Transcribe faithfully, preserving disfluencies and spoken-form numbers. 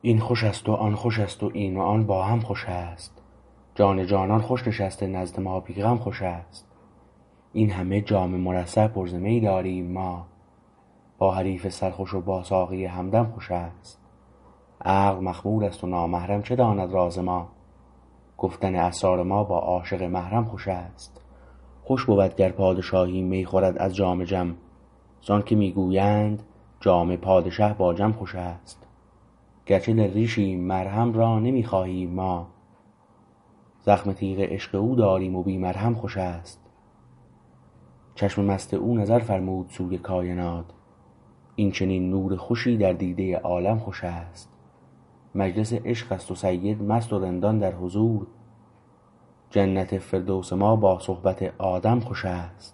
این خوش است و آن خوش است و این و آن با هم خوش است جان جانان خوش نشسته نزد ما بی غم خوش است این همه جام مرصع پر ز می داریم ما با حریف سرخوش و با ساقی همدم خوش است عقل مخمور است و نامحرم چه داند راز ما گفتن اسرار ما با عاشق محرم خوش است خوش بود گر پادشاهی می خورد از جام جم زانکه می گویند جام پادشه با جم خوش است گرچه دل ریشیم مرهم را نمی خواهیم ما زخم تیغ عشق او داریم و بی مرهم خوش است چشم مست او نظر فرمود سوی کاینات این چنین نور خوشی در دیده عالم خوش است مجلس عشق است و سید مست و رندان در حضور جنت فردوس ما با صحبت آدم خوش است